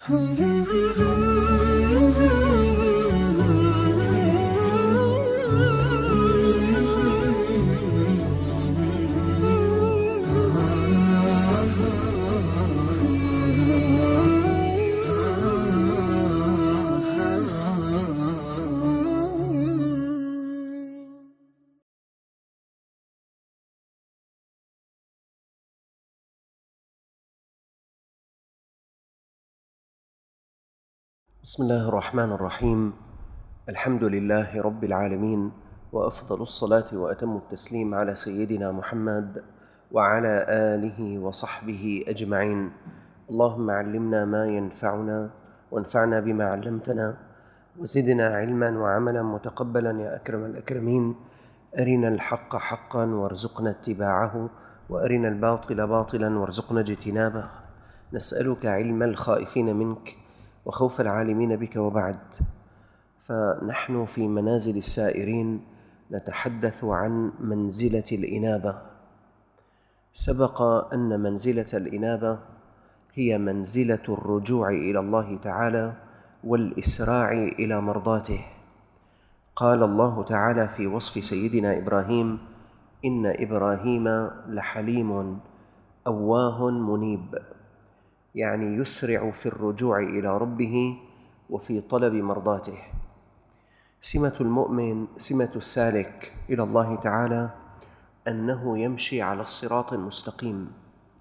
بسم الله الرحمن الرحيم. الحمد لله رب العالمين، وأفضل الصلاة وأتم التسليم على سيدنا محمد وعلى آله وصحبه أجمعين. اللهم علمنا ما ينفعنا وانفعنا بما علمتنا وزدنا علما وعملا متقبلا يا أكرم الأكرمين. أرنا الحق حقا وارزقنا اتباعه، وأرنا الباطل باطلا وارزقنا اجتنابه. نسألك علم الخائفين منك وخوف العالمين بك، وبعد. فنحن في منازل السائرين نتحدث عن منزلة الإنابة. سبق أن منزلة الإنابة هي منزلة الرجوع إلى الله تعالى والإسراع إلى مرضاته. قال الله تعالى في وصف سيدنا إبراهيم: إن إبراهيم لحليم أواه منيب، يعني يسرع في الرجوع إلى ربه وفي طلب مرضاته. سمة المؤمن، سمة السالك إلى الله تعالى، أنه يمشي على الصراط المستقيم.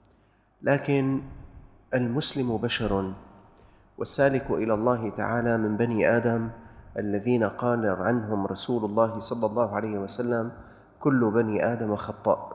لكن المسلم بشر، والسالك إلى الله تعالى من بني آدم الذين قال عنهم رسول الله صلى الله عليه وسلم: كل بني آدم خطاء.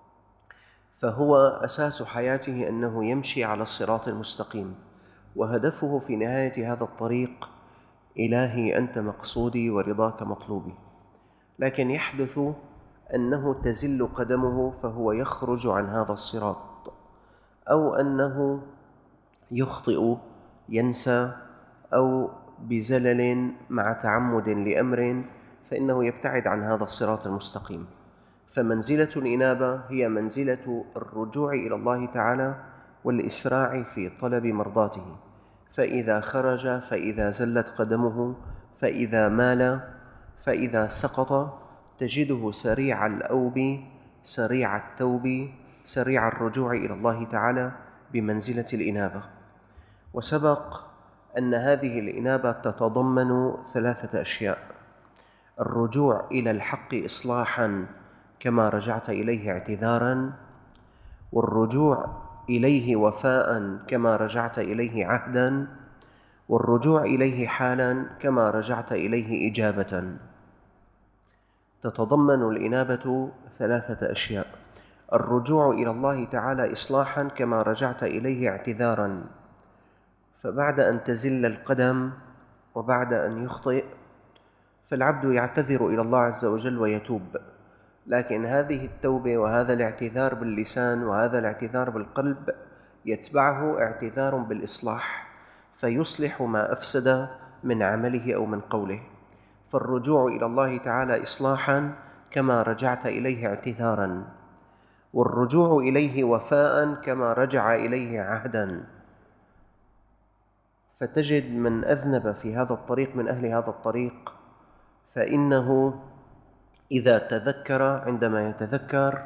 فهو أساس حياته أنه يمشي على الصراط المستقيم، وهدفه في نهاية هذا الطريق: إلهي أنت مقصودي ورضاك مطلوبي. لكن يحدث أنه تزل قدمه فهو يخرج عن هذا الصراط، أو أنه يخطئ، ينسى، أو بزلل مع تعمد لأمر فإنه يبتعد عن هذا الصراط المستقيم. فمنزلة الإنابة هي منزلة الرجوع إلى الله تعالى والإسراع في طلب مرضاته. فإذا خرج، فإذا زلت قدمه، فإذا مال، فإذا سقط، تجده سريع الأوب، سريع التوب، سريع الرجوع إلى الله تعالى بمنزلة الإنابة. وسبق أن هذه الإنابة تتضمن 3 أشياء: الرجوع إلى الحق إصلاحاً كما رجعت إليه اعتذاراً، والرجوع إليه وفاءً كما رجعت إليه عهداً، والرجوع إليه حالاً كما رجعت إليه إجابة. تتضمن الإنابة 3 أشياء: الرجوع إلى الله تعالى إصلاحاً كما رجعت إليه اعتذاراً، فبعد أن تزل القدم وبعد أن يخطئ فالعبد يعتذر إلى الله عز وجل ويتوب. لكن هذه التوبة وهذا الاعتذار باللسان وهذا الاعتذار بالقلب يتبعه اعتذار بالإصلاح، فيصلح ما أفسد من عمله أو من قوله. فالرجوع إلى الله تعالى إصلاحاً كما رجعت إليه اعتذاراً، والرجوع إليه وفاءً كما رجع إليه عهداً. فتجد من أذنب في هذا الطريق من أهل هذا الطريق فإنه إذا تذكر، عندما يتذكر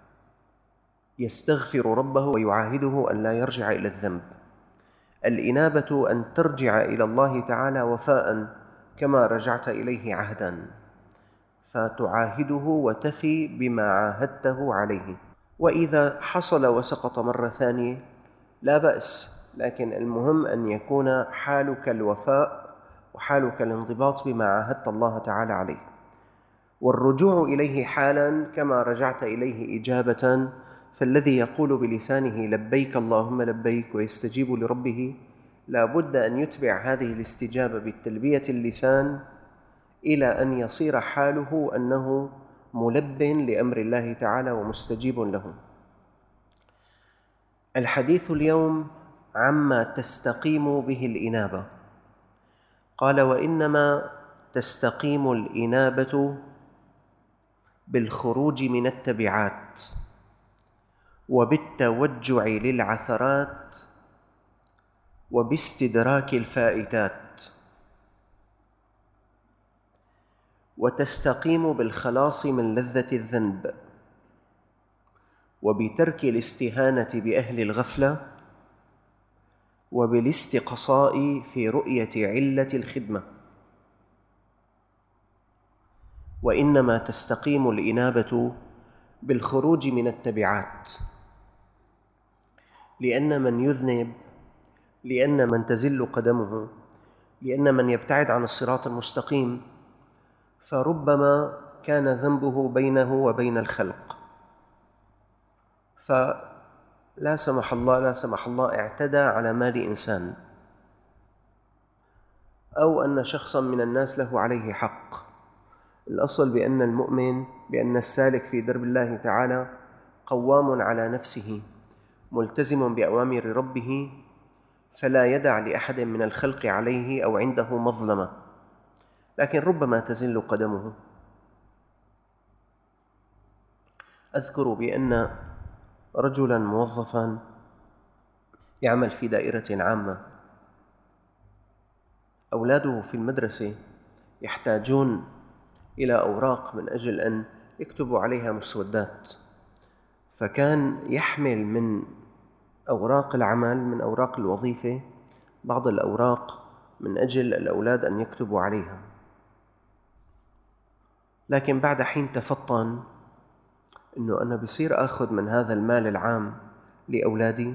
يستغفر ربه ويعاهده أن لا يرجع إلى الذنب. الإنابة أن ترجع إلى الله تعالى وفاءً كما رجعت إليه عهداً، فتعاهده وتفي بما عاهدته عليه. وإذا حصل وسقط مرة ثانية لا بأس، لكن المهم أن يكون حالك الوفاء وحالك الانضباط بما عاهدت الله تعالى عليه. والرجوع إليه حالاً كما رجعت إليه إجابة، فالذي يقول بلسانه لبيك اللهم لبيك ويستجيب لربه لا بد أن يتبع هذه الاستجابة بالتلبية اللسان إلى أن يصير حاله أنه ملب لأمر الله تعالى ومستجيب له. الحديث اليوم عما تستقيم به الإنابة. قال: وإنما تستقيم الإنابة بالخروج من التبعات وبالتوجع للعثرات وباستدراك الفائتات، وتستقيم بالخلاص من لذة الذنب، وبترك الاستهانة بأهل الغفلة، وبالاستقصاء في رؤية علة الخدمة. وإنما تستقيم الإنابة بالخروج من التبعات، لأن من يذنب، لأن من تزل قدمه، لأن من يبتعد عن الصراط المستقيم فربما كان ذنبه بينه وبين الخلق، فلا سمح الله اعتدى على مال إنسان، أو أن شخصاً من الناس له عليه حق. الأصل بأن المؤمن، بأن السالك في درب الله تعالى قوام على نفسه، ملتزم بأوامر ربه، فلا يدع لأحد من الخلق عليه أو عنده مظلمة، لكن ربما تزل قدمه. أذكر بأن رجلاً موظفاً يعمل في دائرة عامة، أولاده في المدرسة يحتاجون إلى أوراق من أجل أن يكتبوا عليها مسودات، فكان يحمل من أوراق العمل، من أوراق الوظيفة، بعض الأوراق من أجل الأولاد أن يكتبوا عليها. لكن بعد حين تفطن أنه أنا بصير أخذ من هذا المال العام لأولادي.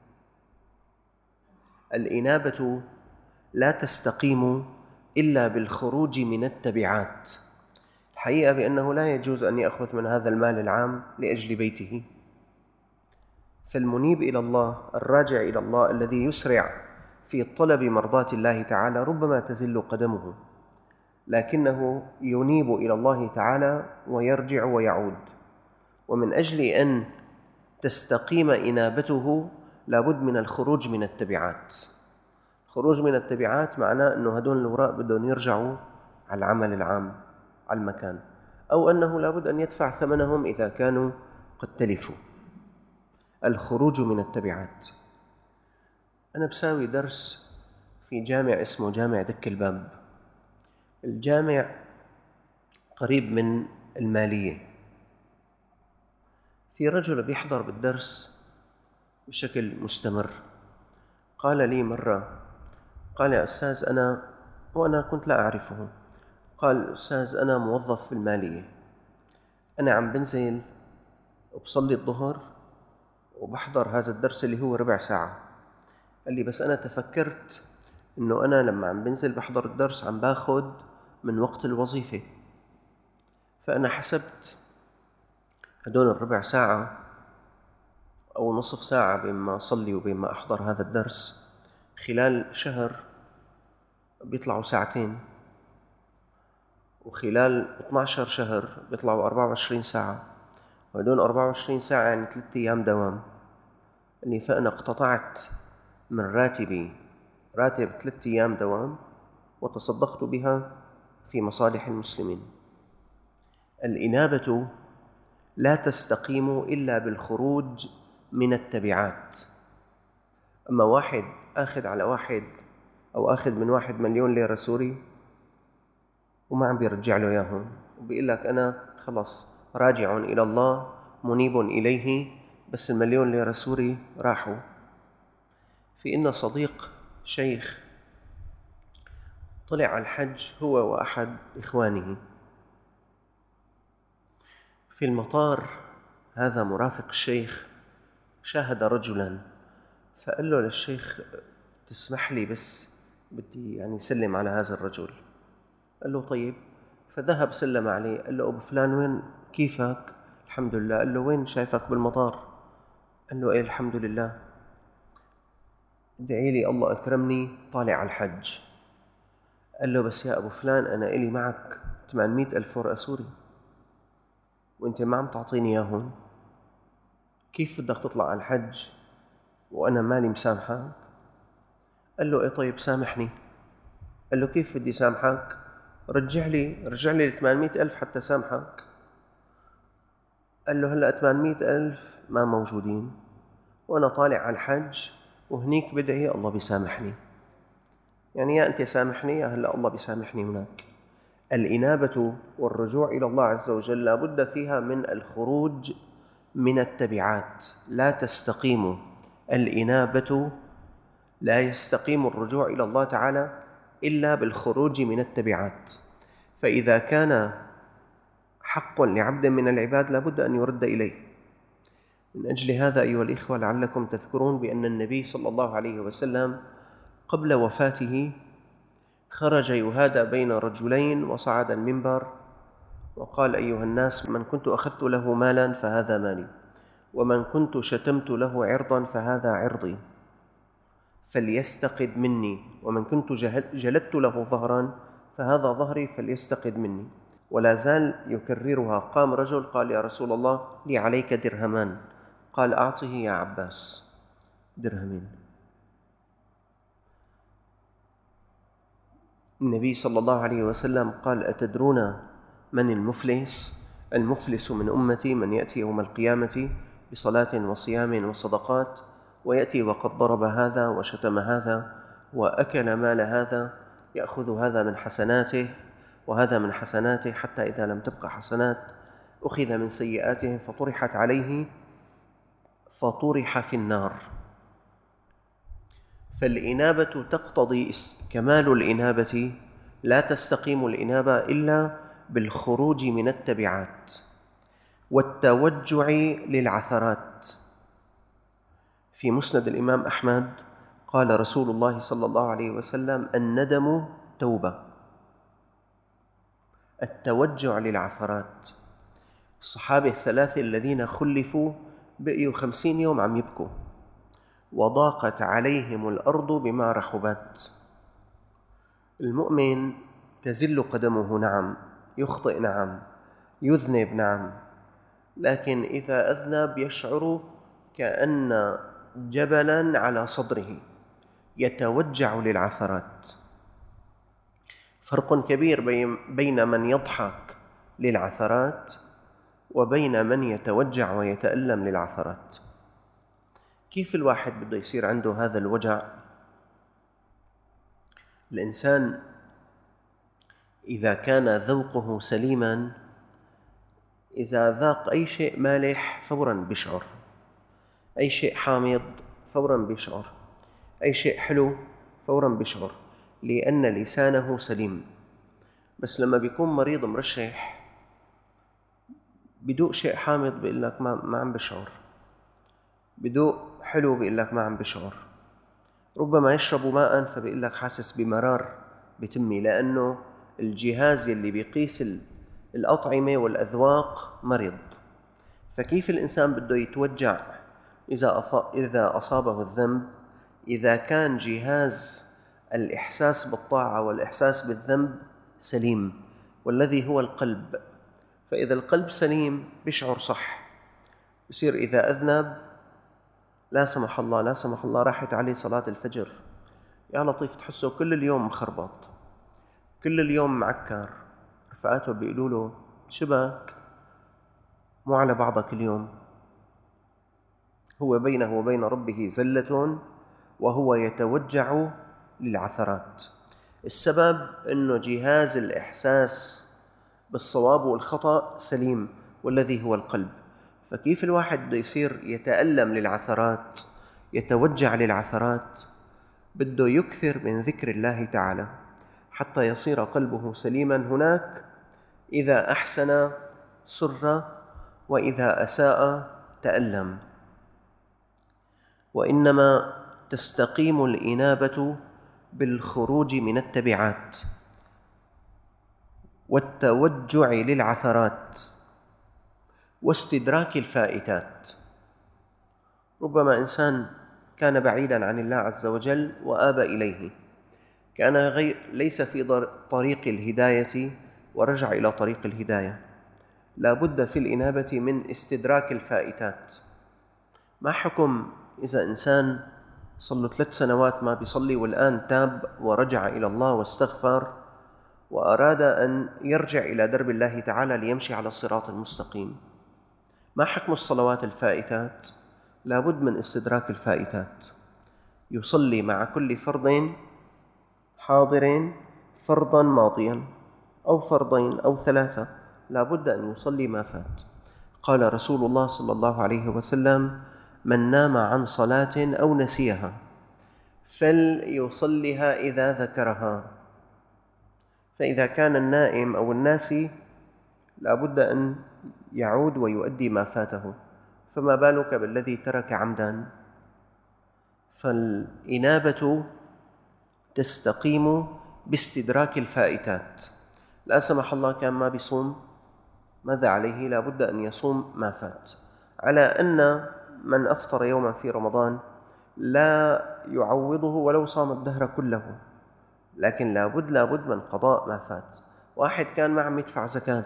الإنابة لا تستقيم إلا بالخروج من التبعات. الحقيقة بأنه لا يجوز أن يأخذ من هذا المال العام لأجل بيته، فالمنيب إلى الله، الراجع إلى الله، الذي يسرع في طلب مرضاة الله تعالى ربما تزل قدمه، لكنه ينيب إلى الله تعالى ويرجع ويعود. ومن أجل أن تستقيم إنابته لابد من الخروج من التبعات. الخروج من التبعات معناه أنه هدول الأوراق بدهم يرجعوا على العمل العام، على المكان، أو أنه لابد أن يدفع ثمنهم إذا كانوا قد تلفوا. الخروج من التبعات. أنا بساوي درس في جامع اسمه جامع دك الباب. الجامع قريب من المالية. في رجل بيحضر بالدرس بشكل مستمر، قال لي مرة، قال يا أستاذ وأنا كنت لا أعرفه، قال أستاذ أنا موظف في المالية، أنا عم بنزل وبصلي الظهر وبحضر هذا الدرس اللي هو ربع ساعة. قال لي بس أنا تفكرت إنه أنا لما عم بنزل بحضر الدرس عم باخد من وقت الوظيفة، فأنا حسبت هدول الربع ساعة أو نصف ساعة بين ما أصلي وبين ما أحضر هذا الدرس خلال شهر بيطلعوا ساعتين، وخلال 12 شهر بيطلعوا 24 ساعة، وهدول 24 ساعة يعني 3 أيام دوام. يعني فأنا اقتطعت من راتبي راتب 3 أيام دوام وتصدقت بها في مصالح المسلمين. الإنابة لا تستقيم إلا بالخروج من التبعات. أما واحد آخذ على واحد أو آخذ من واحد 1,000,000 ليرة سوري وما عم بيرجع له إياهم، وبيقول لك أنا خلص راجع إلى الله منيب إليه، بس 1,000,000 ليرة سوري راحوا. في إن صديق شيخ طلع على الحج هو وأحد إخوانه، في المطار هذا مرافق الشيخ شاهد رجلاً، فقال له للشيخ تسمح لي بس بدي يعني سلم على هذا الرجل. قال له طيب، فذهب سلم عليه، قال له أبو فلان وين كيفك؟ الحمد لله. قال له وين شايفك بالمطار؟ قال له إيه الحمد لله، ادعي لي الله أكرمني طالع على الحج. قال له بس يا أبو فلان أنا إلي معك 800,000 ورقة سوري وإنت ما عم تعطيني إياهم، كيف بدك تطلع على الحج وأنا مالي مسامحك؟ قال له إيه طيب سامحني. قال له كيف بدي سامحك؟ رجع لي 800,000 حتى سامحك. قال له هلأ 800,000 ما موجودين، وأنا طالع على الحج وهنيك بدعي الله بيسامحني، يعني يا أنت سامحني يا هلأ الله بيسامحني هناك. الإنابة والرجوع إلى الله عز وجل لا بد فيها من الخروج من التبعات، لا تستقيم الإنابة، لا يستقيم الرجوع إلى الله تعالى إلا بالخروج من التبعات. فإذا كان حق لعبد من العباد لا بد أن يرد إليه. من أجل هذا أيها الإخوة لعلكم تذكرون بأن النبي صلى الله عليه وسلم قبل وفاته خرج يهادى بين رجلين وصعد المنبر وقال: أيها الناس، من كنت أخذت له مالا فهذا مالي، ومن كنت شتمت له عرضا فهذا عرضي، فليستقد مني، ومن كنت جلدت له ظهرا فهذا ظهري فليستقد مني. ولا زال يكررها. قام رجل قال: يا رسول الله، لي عليك درهمان. قال: أعطه يا عباس درهمين. النبي صلى الله عليه وسلم قال: أتدرون من المفلس؟ المفلس من أمتي من يأتي يوم القيامة بصلاة وصيام وصدقات، ويأتي وقد ضرب هذا وشتم هذا وأكل مال هذا، يأخذ هذا من حسناته وهذا من حسناته، حتى إذا لم تبق حسنات أخذ من سيئاتهم فطرحت عليه فطرح في النار. فالإنابة تقتضي كمال الإنابة، لا تستقيم الإنابة إلا بالخروج من التبعات والتوجع للعثرات. في مسند الإمام أحمد قال رسول الله صلى الله عليه وسلم: الندم توبة. التوجع للعثرات. الصحابة الثلاثة الذين خلفوا بقيوا 50 يوم عم يبكوا، وضاقت عليهم الأرض بما رحبت. المؤمن تزل قدمه، نعم، يخطئ، نعم، يذنب، نعم، لكن إذا أذنب يشعر كأن جبلاً على صدره، يتوجع للعثرات. فرق كبير بين من يضحك للعثرات وبين من يتوجع ويتألم للعثرات. كيف الواحد بده يصير عنده هذا الوجع؟ الإنسان إذا كان ذوقه سليماً، إذا ذاق أي شيء مالح فوراً بيشعر، أي شيء حامض فوراً بيشعر، أي شيء حلو فوراً بيشعر، لأن لسانه سليم. بس لما بيكون مريض مرشح بدوق شيء حامض بيقول لك ما عم بشعر، بدوق حلو بيقول لك ما عم بشعر، ربما يشرب ماء فبيقول لك حاسس بمرار بتمي، لأنه الجهاز اللي بيقيس الأطعمة والأذواق مرض. فكيف الإنسان بده يتوجع إذا أصابه الذنب؟ إذا كان جهاز الإحساس بالطاعة والإحساس بالذنب سليم، والذي هو القلب. فإذا القلب سليم بيشعر صح، بصير إذا أذنب لا سمح الله لا سمح الله راحت عليه صلاة الفجر، يا لطيف تحسه كل اليوم مخربط، كل اليوم معكر، رفقاته بيقولوا له: شبك مو على بعضك اليوم. هو بينه وبين ربه زلة وهو يتوجع للعثرات. السبب أنه جهاز الإحساس بالصواب والخطأ سليم، والذي هو القلب. فكيف الواحد بده يصير يتألم للعثرات، يتوجع للعثرات؟ بده يكثر من ذكر الله تعالى حتى يصير قلبه سليما هناك. إذا أحسن سر، وإذا أساء تألم. وإنما تستقيم الإنابة بالخروج من التبعات والتوجع للعثرات واستدراك الفائتات. ربما إنسان كان بعيداً عن الله عز وجل وآب إليه، كان ليس في طريق الهداية ورجع إلى طريق الهداية. لا بد في الإنابة من استدراك الفائتات. ما حكم إذا إنسان صلى 3 سنوات ما بيصلي والآن تاب ورجع إلى الله واستغفر وأراد أن يرجع إلى درب الله تعالى ليمشي على الصراط المستقيم؟ ما حكم الصلوات الفائتات؟ لا بد من استدراك الفائتات. يصلي مع كل فرض حاضر فرضا ماضيا أو فرضين أو ثلاثة، لا بد أن يصلي ما فات. قال رسول الله صلى الله عليه وسلم: من نام عن صلاة أو نسيها فليصلها إذا ذكرها. فإذا كان النائم أو الناسي لا بد أن يعود ويؤدي ما فاته، فما بالك بالذي ترك عمدا؟ فالإنابة تستقيم باستدراك الفائتات. لا سمح الله كان ما بيصوم، ماذا عليه؟ لا بد أن يصوم ما فات، على أن من أفطر يوما في رمضان لا يعوضه ولو صام الدهر كله، لكن لا بد من قضاء ما فات. واحد كان ما عم يدفع زكاة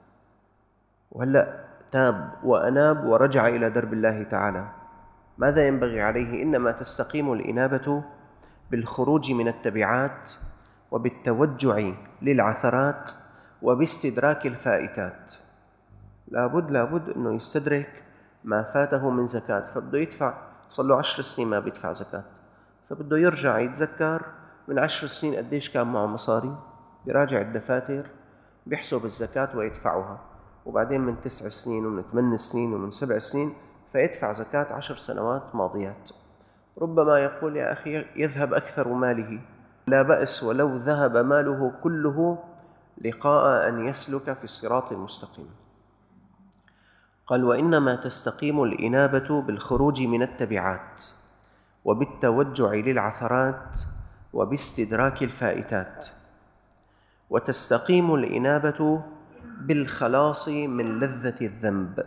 وهلأ تاب وأناب ورجع إلى درب الله تعالى، ماذا ينبغي عليه؟ إنما تستقيم الإنابة بالخروج من التبعات وبالتوجع للعثرات وباستدراك الفائتات. لا بد أنه يستدرك ما فاته من زكاة، فبده يدفع، صار له 10 سنين ما بيدفع زكاة، فبده يرجع يتذكر من 10 سنين قديش كان معه مصاري، يراجع الدفاتر، بيحسب الزكاة ويدفعها، وبعدين من 9 سنين ومن 8 سنين ومن 7 سنين فيدفع زكاة 10 سنوات ماضيات. ربما يقول: يا أخي يذهب أكثر ماله، لا بأس ولو ذهب ماله كله لقاء أن يسلك في الصراط المستقيم. قال: وإنما تستقيم الإنابة بالخروج من التبعات وبالتوجع للعثرات وباستدراك الفائتات، وتستقيم الإنابة بالخلاص من لذة الذنب،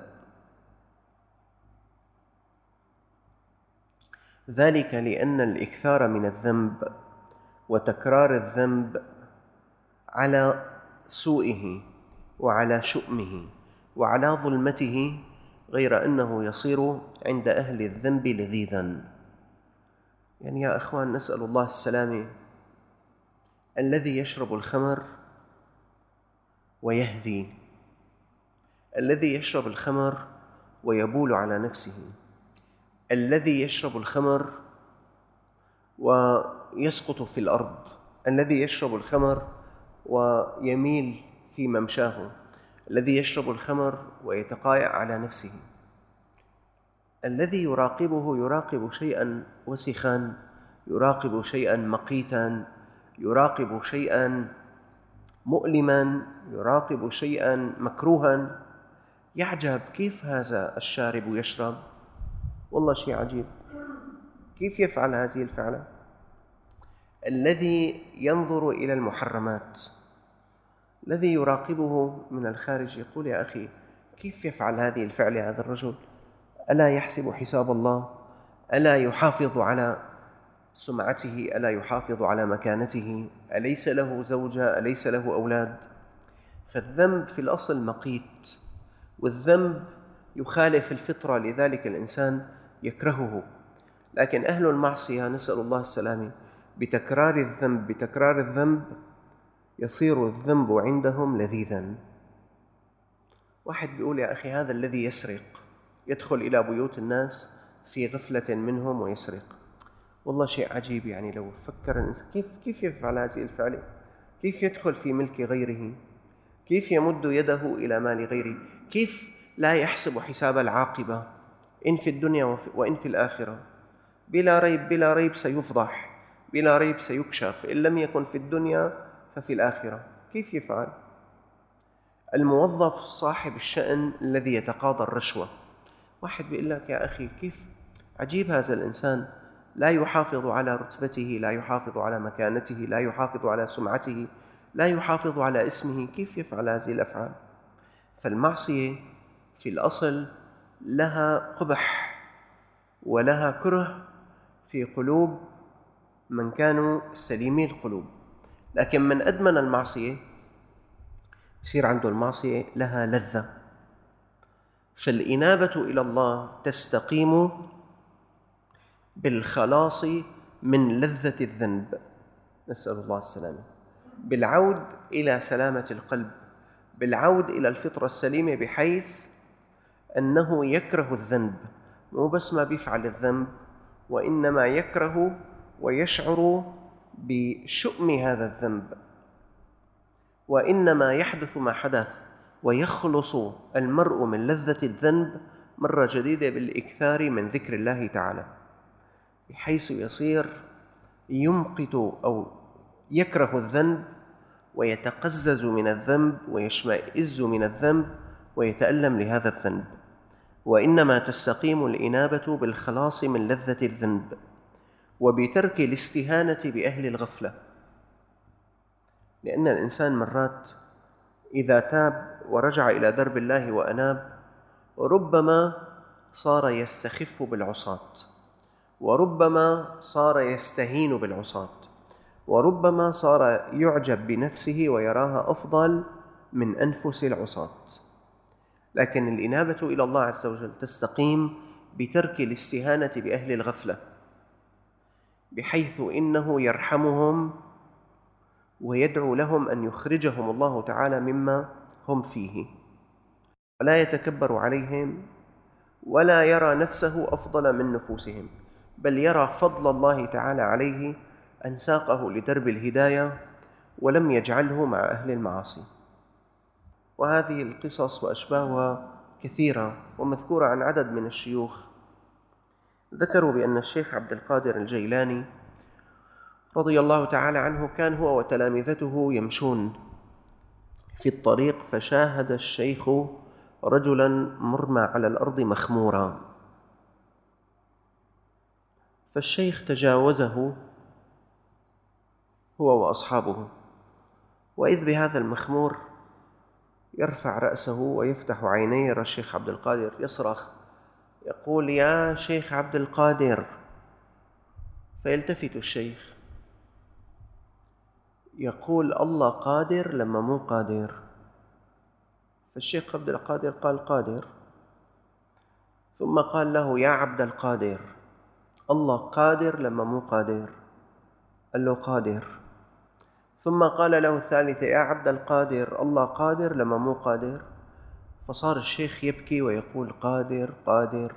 ذلك لأن الإكثار من الذنب وتكرار الذنب على سوءه وعلى شؤمه وعلى ظلمته، غير أنه يصير عند أهل الذنب لذيذا. يعني يا أخوان، نسأل الله السلامة. الذي يشرب الخمر ويهدي، الذي يشرب الخمر ويبول على نفسه، الذي يشرب الخمر ويسقط في الأرض، الذي يشرب الخمر ويميل في ممشاه، الذي يشرب الخمر ويتقايع على نفسه، الذي يراقبه يراقب شيئا وسخا، يراقب شيئا مقيتا، يراقب شيئا مؤلما، يراقب شيئا مكروها، يعجب كيف هذا الشارب يشرب، والله شيء عجيب، كيف يفعل هذه الفعلة؟ الذي ينظر إلى المحرمات، الذي يراقبه من الخارج يقول: يا أخي كيف يفعل هذه الفعلة هذا الرجل؟ ألا يحسب حساب الله؟ ألا يحافظ على سمعته؟ ألا يحافظ على مكانته؟ أليس له زوجة؟ أليس له أولاد؟ فالذنب في الأصل مقيت، والذنب يخالف الفطرة، لذلك الإنسان يكرهه. لكن أهل المعصية نسأل الله السلامة بتكرار الذنب يصير الذنب عندهم لذيذا. واحد بيقول: يا أخي هذا الذي يسرق يدخل إلى بيوت الناس في غفلة منهم ويسرق، والله شيء عجيب. يعني لو فكر الإنسان كيف يفعل هذه الفعلة؟ كيف يدخل في ملك غيره؟ كيف يمد يده إلى مال غيره؟ كيف لا يحسب حساب العاقبة إن في الدنيا وإن في الآخرة؟ بلا ريب سيفضح، بلا ريب سيكشف، إن لم يكن في الدنيا ففي الآخرة. كيف يفعل؟ الموظف صاحب الشأن الذي يتقاضى الرشوة، واحد بيقول لك: يا أخي كيف عجيب هذا الإنسان، لا يحافظ على رتبته، لا يحافظ على مكانته، لا يحافظ على سمعته، لا يحافظ على اسمه، كيف يفعل هذه الأفعال؟ فالمعصية في الأصل لها قبح ولها كره في قلوب من كانوا سليمي القلوب، لكن من أدمن المعصية يصير عنده المعصية لها لذة. فالإنابة إلى الله تستقيم بالخلاص من لذة الذنب، نسأل الله السلامة، بالعود إلى سلامة القلب، بالعود إلى الفطرة السليمة، بحيث أنه يكره الذنب، مو بس ما بيفعل الذنب وإنما يكره ويشعر بشؤم هذا الذنب، وإنما يحدث ما حدث ويخلص المرء من لذة الذنب مرة جديدة بالإكثار من ذكر الله تعالى، بحيث يصير يمقت أو يكره الذنب ويتقزز من الذنب ويشمئز من الذنب ويتألم لهذا الذنب. وإنما تستقيم الإنابة بالخلاص من لذة الذنب وبترك الاستهانة بأهل الغفلة، لأن الإنسان مرات إذا تاب ورجع إلى درب الله وأناب ربما صار يستخف بالعصاة، وربما صار يستهين بالعصاة، وربما صار يعجب بنفسه ويراها أفضل من أنفس العصاة. لكن الإنابة إلى الله عز وجل تستقيم بترك الاستهانة بأهل الغفلة، بحيث إنه يرحمهم ويدعو لهم أن يخرجهم الله تعالى مما هم فيه، ولا يتكبر عليهم ولا يرى نفسه أفضل من نفوسهم، بل يرى فضل الله تعالى عليه أن ساقه لدرب الهداية ولم يجعله مع أهل المعاصي. وهذه القصص وأشباهها كثيرة ومذكورة عن عدد من الشيوخ. ذكروا بأن الشيخ عبد القادر الجيلاني رضي الله تعالى عنه كان هو وتلامذته يمشون في الطريق، فشاهد الشيخ رجلا مرمى على الأرض مخمورا، فالشيخ تجاوزه هو وأصحابه، وإذ بهذا المخمور يرفع رأسه ويفتح عينيه، يرى الشيخ عبد القادر يصرخ يقول: يا شيخ عبد القادر. فيلتفت الشيخ يقول: الله قادر لما مو قادر. فالشيخ عبد القادر قال: قادر. ثم قال له: يا عبد القادر، الله قادر لما مو قادر؟ قال له: قادر. ثم قال له الثالثة: يا عبد القادر، الله قادر لما مو قادر؟ فصار الشيخ يبكي ويقول: قادر قادر.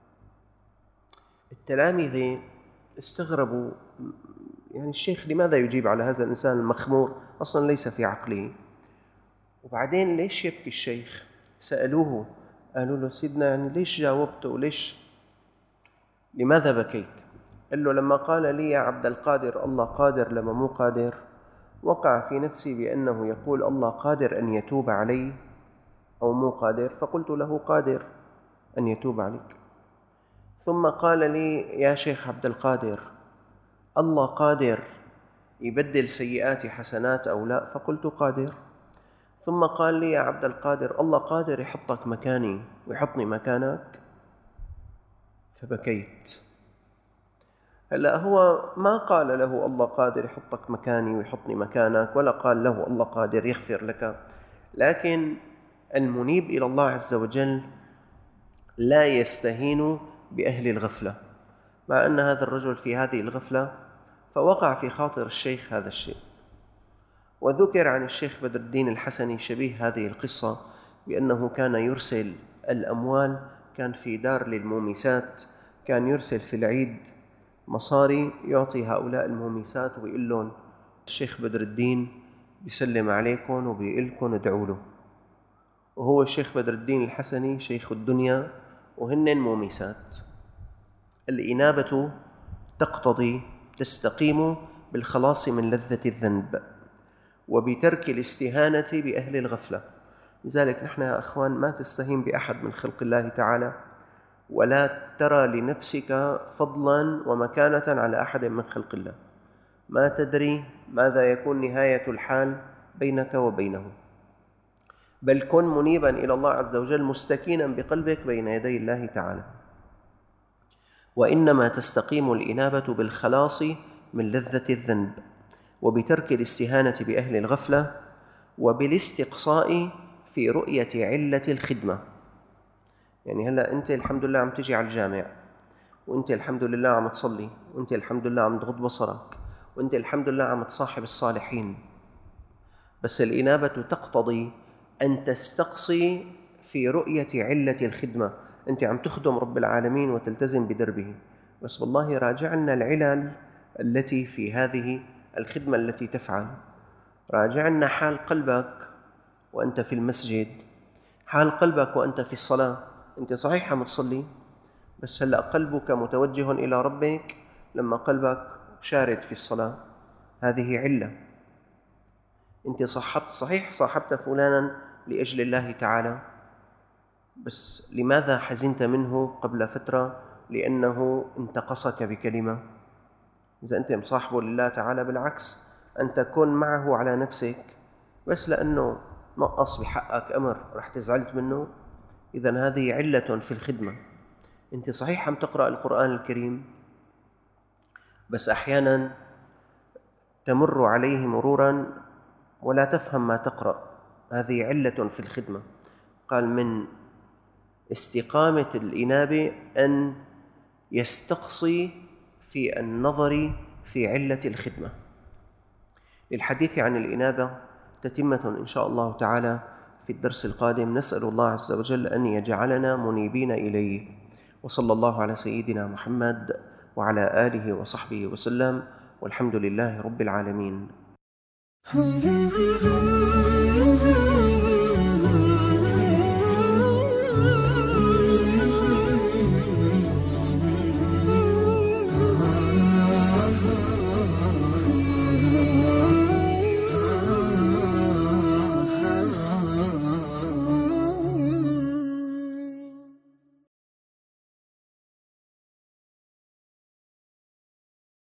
التلاميذ استغربوا، يعني الشيخ لماذا يجيب على هذا الإنسان المخمور أصلا ليس في عقله؟ وبعدين ليش يبكي الشيخ؟ سألوه، قالوا له: سيدنا يعني ليش جاوبته وليش لماذا بكيت؟ قال له: لما قال لي يا عبد القادر الله قادر لما مو قادر، وقع في نفسي بأنه يقول الله قادر أن يتوب علي أو مو قادر، فقلت له قادر أن يتوب عليك. ثم قال لي يا شيخ عبد القادر الله قادر يبدل سيئاتي حسنات أو لا، فقلت قادر. ثم قال لي يا عبد القادر الله قادر يحطك مكاني ويحطني مكانك، فبكيت. هلأ هو ما قال له الله قادر يحطك مكاني ويحطني مكانك، ولا قال له الله قادر يغفر لك، لكن المنيب إلى الله عز وجل لا يستهين بأهل الغفلة، مع أن هذا الرجل في هذه الغفلة، فوقع في خاطر الشيخ هذا الشيء. وذكر عن الشيخ بدر الدين الحسني شبيه هذه القصة بأنه كان يرسل الأموال، كان في دار للمومسات، كان يرسل في العيد مصاري يعطي هؤلاء المومسات ويقول لهم الشيخ بدر الدين بيسلم عليكم وبيقول لكم ادعوا له. وهو الشيخ بدر الدين الحسني شيخ الدنيا وهن مومسات. الإنابة تقتضي تستقيم بالخلاص من لذة الذنب وبترك الاستهانة بأهل الغفلة. لذلك نحن يا أخوان ما تستهين بأحد من خلق الله تعالى، ولا ترى لنفسك فضلا ومكانة على أحد من خلق الله. ما تدري ماذا يكون نهاية الحال بينك وبينه، بل كن منيبا إلى الله عز وجل مستكينا بقلبك بين يدي الله تعالى. وإنما تستقيم الإنابة بالخلاص من لذة الذنب وبترك الاستهانة بأهل الغفلة وبالاستقصاء في رؤية علة الخدمة. يعني هلأ أنت الحمد لله عم تجي على الجامع، وأنت الحمد لله عم تصلي، وأنت الحمد لله عم تغض بصرك، وأنت الحمد لله عم تصاحب الصالحين، بس الإنابة تقتضي أن تستقصي في رؤية علة الخدمة. أنت عم تخدم رب العالمين وتلتزم بدربه بس والله راجع لنا العلل التي في هذه الخدمة التي تفعل. راجع لنا حال قلبك وأنت في المسجد، حال قلبك وأنت في الصلاة. أنت صحيح عم تصلي، بس هلأ قلبك متوجه إلى ربك لما قلبك شارد في الصلاة، هذه علة. أنت صحبت فلانا لأجل الله تعالى، بس لماذا حزنت منه قبل فترة؟ لأنه انتقصك بكلمة. إذا أنت مصاحبه لله تعالى، بالعكس أن تكون معه على نفسك، بس لأنه نقص بحقك أمر رح تزعلت منه. إذن هذه علة في الخدمة. أنت صحيح عم تقرأ القرآن الكريم، بس أحيانا تمر عليه مرورا ولا تفهم ما تقرأ، هذه علة في الخدمة. قال من استقامة الإنابة أن يستقصي في النظر في علة الخدمة. للحديث عن الإنابة تتمة إن شاء الله تعالى في الدرس القادم. نسأل الله عز وجل أن يجعلنا منيبين إليه، وصلى الله على سيدنا محمد وعلى آله وصحبه وسلم، والحمد لله رب العالمين.